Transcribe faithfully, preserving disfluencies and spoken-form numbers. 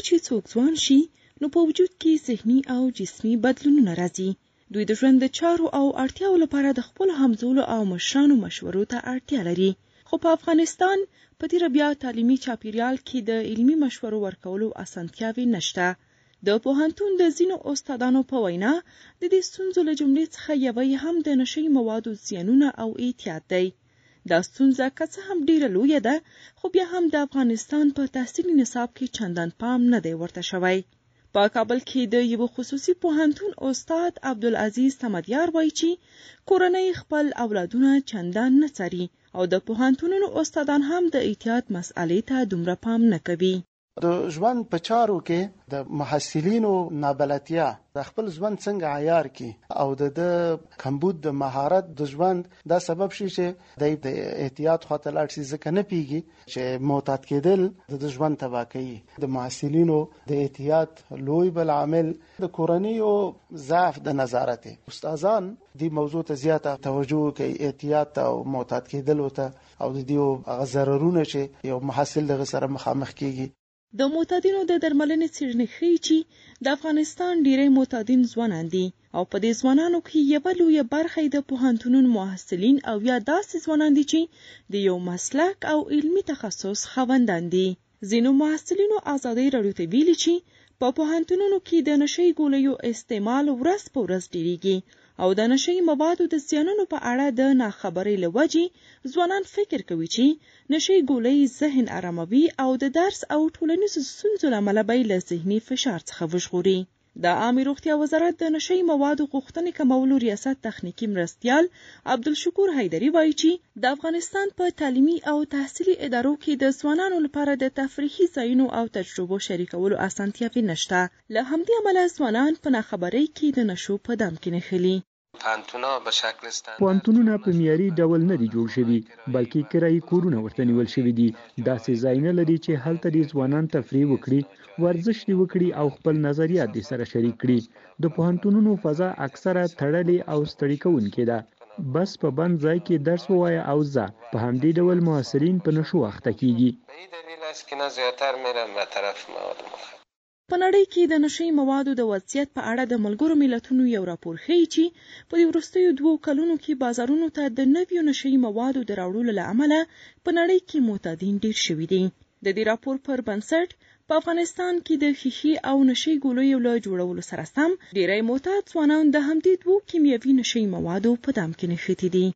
چې څوک ځوان شي نو په وجود کې ذهني او جسمي بدلونونه راځي. دوی د ژوند د چارو او اړتیاو لپاره د خپل همزولو او مشرانو مشورو ته اړتیا لري. خو په افغانستان په تیر بیا تعلیمي چاپیریال کې د علمي مشورو ورکولو اسانتیاوې نشته. د پوهنتون د ځینو استادانو په وینا د دې ستونزو له جملې څخه یوه یې هم د نشي موادو زیانونه او اعتیاد دی. دا ستونزه که څه هم ډیره لویه ده خو بیا هم د افغانستان په تحصیلي نصاب کې چندان پام نه دی ورته شوی. په کابل کې د یو خصوصي پوهنتون استاد عبدالعزیز صمدیار وایي چې کورنۍ خپل اولادونه چندان نه څاري او د پوهنتونونو استادان هم د اعتیاد مسئلې ته دومره پام نه کوي. د ژوند په چارو کې د محصلینو نابلدتیا د خپل ژوند څنګه عیار کی او د کمبود د مهارت د ژوند دا سبب شي چې د احتیاط خاطر لاړ شي ځکه نه پیږي چې معتاد کېدل د ژوند تباہ کوي. د محصلینو د احتیاط لوی بل عامل د کورنیو ضعف د نظارت. استادان دې موضوع ته زیاته توجه کوي، احتیاط او معتاد کېدل ته او د دې ضررونه چې یو محصل دغه سره مخامخ کیږي. د معتادینو د درملنې څېړنې ښیي چې د افغانستان ډیری معتادین ځوانان دي او په دې ځوانانو کې یوه لویه برخه د پوهنتونونو محصلین او یا داسې ځوانان دي چې د یو مسلک او علمي تخصص خاوندان دي. ځینو محصلینو ازادۍ راډیو ته ویلي چې په پوهنتونونو کې د نشي ګولیو استعمال ورځ په ورځ ډیریږي او د نشي موادو د زیانونو په اړه د ناخبرۍ له وجې ځوانان فکر کوي چې نشي ګولۍ ذهن آراموي او د درس او ټولنیزو ستونزو له امله به له ذهني فشار څخه وژغوري. د عامه روغتیا وزارت د نشي موادو غوښتنې کمولو ریاست تخنیکی مرستیال عبدالشکور حیدري وایي چې د افغانستان په تعلیمي او تحصیلي ادارو کې د ځوانانو لپاره د تفریحي ځایونو او تجربو شریکولو اسانتیاوې نشته. له همدې امله ځوانان په ناخبرۍ کې د نشو په دام کې نښلي. پوهنتونونه په معیاري ډول نه دي جوړ شوي بلکې کرایي کورونه ورته نیول شوي دي. داسې ځایونه لري چې هلته دې ځوانان تفریح وکړي، ورزش دې وکړي او خپل نظریات دې سره شریک کړي. د پوهنتونونو فضا اکثره تړلې او ستړي کوونکې ده. بس په بند ځای کې درس ووایه او ځه. په همدې ډول محصلین په نشو اخته کیږي. په نړۍ کې د نشي موادو د وضعیت په اړه د ملګرو ملتونو یو راپور ښیي چې په دې وروستیو دوو کلونو کې بازارونو ته د نویو نشي موادو د راوړلو له امله په نړۍ کې معتادین ډیر شوي دي. د دې راپور پر بنسټ په افغانستان کې د ښیښې او نشي ګولیو له جوړولو سره سم ډیری معتاد ځوانان د همدې دوو کیمیاوي نشي موادو په دام کې نښتي دي.